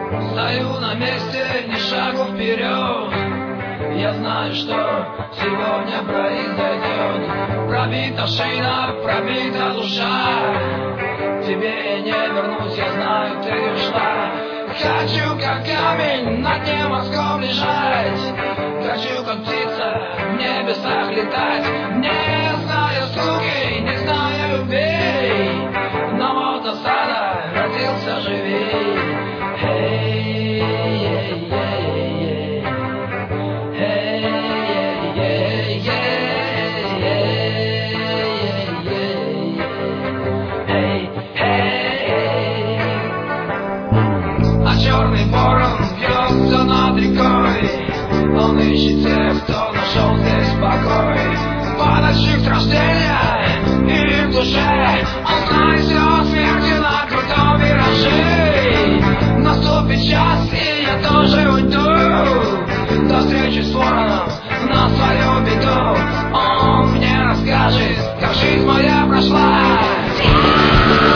Стою на месте, ни шагу вперед. Я знаю, что сегодня произойдет. Пробита шина, пробита душа. К тебе не вернусь, я знаю, ты ушла. Хочу, как камень, на дне морском лежать. Хочу, как птица, в небесах летать. Не знаю скуки, не знаю любви, но вот осада родился живей. Черный ворон бьется над рекой. Он ищет тех, кто нашел здесь покой. Падающих с рождения и в душе. Он знает все о смерти на крутом вираже. Наступит час, и я тоже уйду. До встречи с вороном на свою беду. Он мне расскажет, как жизнь моя прошла.